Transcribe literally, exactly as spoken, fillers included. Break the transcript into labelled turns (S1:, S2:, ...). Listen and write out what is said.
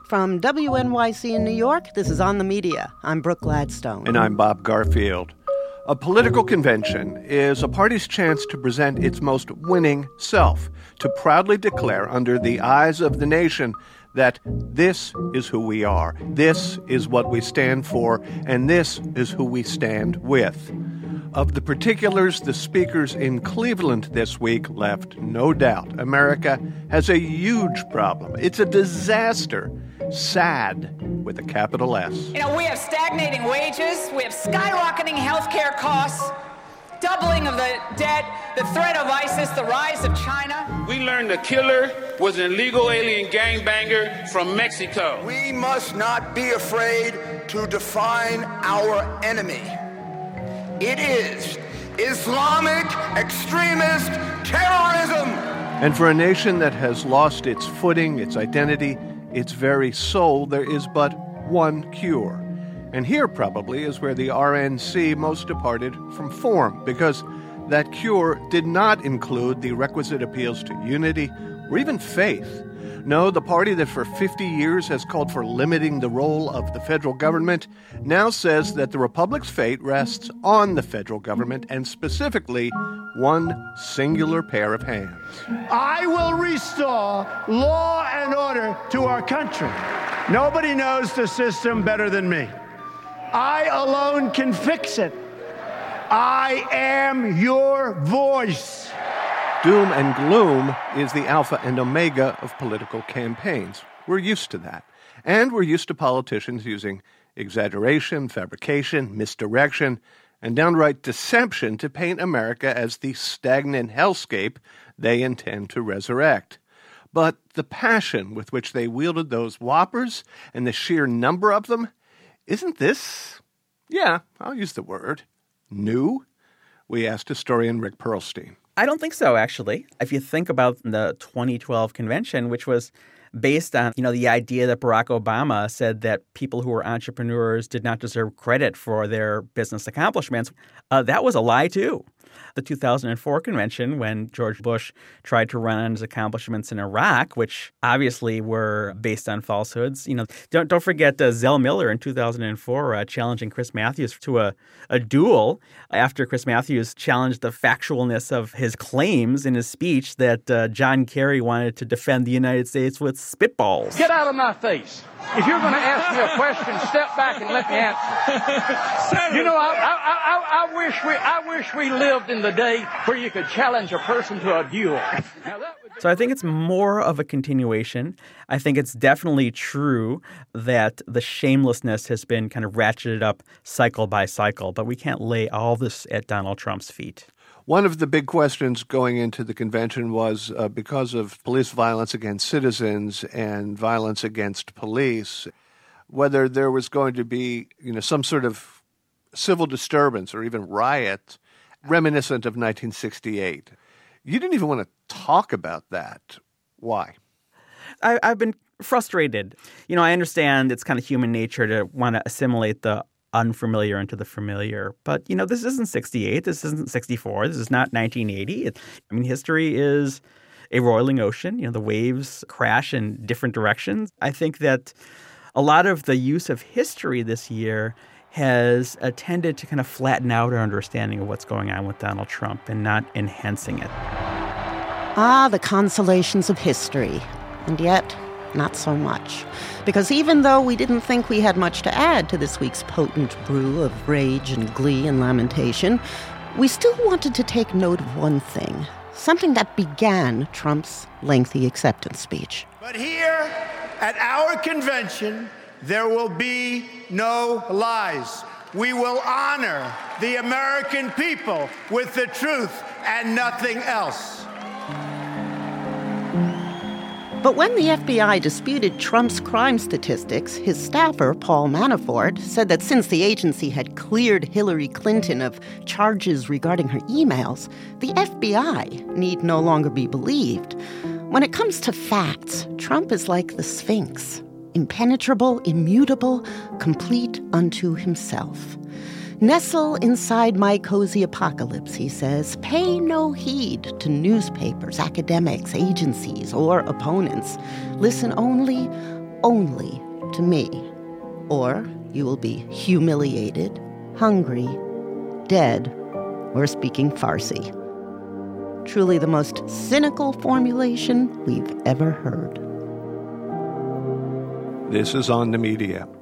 S1: From W N Y C in New York, this is On the Media. I'm Brooke Gladstone.
S2: And I'm Bob Garfield. A political convention is a party's chance to present its most winning self, to proudly declare under the eyes of the nation that this is who we are, this is what we stand for, and this is who we stand with. Of the particulars, the speakers in Cleveland this week left no doubt. America has a huge problem. It's a disaster. Sad, with a capital S.
S3: You know, we have stagnating wages, we have skyrocketing health care costs, doubling of the debt, the threat of ISIS, the rise of China.
S4: We learned the killer was an illegal alien gangbanger from Mexico.
S5: We must not be afraid to define our enemy. It is Islamic extremist terrorism.
S2: And for a nation that has lost its footing, its identity, its very soul, there is but one cure. And here probably is where the R N C most departed from form, because that cure did not include the requisite appeals to unity or even faith. No, the party that for fifty years has called for limiting the role of the federal government now says that the republic's fate rests on the federal government, and specifically one singular pair of hands.
S6: I will restore law and order to our country. Nobody knows the system better than me. I alone can fix it. I am your voice.
S2: Doom and gloom is the alpha and omega of political campaigns. We're used to that. And we're used to politicians using exaggeration, fabrication, misdirection, and downright deception to paint America as the stagnant hellscape they intend to resurrect. But the passion with which they wielded those whoppers and the sheer number of them, isn't this, yeah, I'll use the word, new? We asked historian Rick Perlstein.
S7: I don't think so, actually. If you think about the twenty twelve convention, which was based on, you know, the idea that Barack Obama said that people who were entrepreneurs did not deserve credit for their business accomplishments, uh, that was a lie, too. The two thousand four convention, when George Bush tried to run on his accomplishments in Iraq, which obviously were based on falsehoods. You know, don't don't forget uh, Zell Miller in two thousand four uh, challenging Chris Matthews to a, a duel after Chris Matthews challenged the factualness of his claims in his speech that uh, John Kerry wanted to defend the United States with spitballs.
S8: Get out of my face. If you're going to ask me a question, step back and let me answer. You know, I, I, I, I wish we I wish we lived in the day where you could challenge a person to a duel. Now, that would...
S7: So I think it's more of a continuation. I think it's definitely true that the shamelessness has been kind of ratcheted up cycle by cycle, but we can't lay all this at Donald Trump's feet.
S2: One of the big questions going into the convention was uh, because of police violence against citizens and violence against police, whether there was going to be, you know, some sort of civil disturbance or even riot reminiscent of nineteen sixty-eight. You didn't even want to talk about that. Why?
S7: I, I've been frustrated. You know, I understand it's kind of human nature to want to assimilate the unfamiliar into the familiar. But, you know, this isn't sixty-eight. This isn't sixty-four. This is not nineteen eighty. It, I mean, history is a roiling ocean. You know, the waves crash in different directions. I think that a lot of the use of history this year has uh, tended to kind of flatten out our understanding of what's going on with Donald Trump and not enhancing it.
S1: Ah, the consolations of history. And yet, not so much. Because even though we didn't think we had much to add to this week's potent brew of rage and glee and lamentation, we still wanted to take note of one thing, something that began Trump's lengthy acceptance speech.
S6: But here at our convention, there will be no lies. We will honor the American people with the truth and nothing else.
S1: But when the F B I disputed Trump's crime statistics, his staffer, Paul Manafort, said that since the agency had cleared Hillary Clinton of charges regarding her emails, the F B I need no longer be believed. When it comes to facts, Trump is like the Sphinx, impenetrable, immutable, complete unto himself. Nestle inside my cozy apocalypse, he says. Pay no heed to newspapers, academics, agencies, or opponents. Listen only only to me, or you will be humiliated, hungry, dead, or speaking Farsi. Truly the most cynical formulation we've ever heard.
S2: This is On the Media.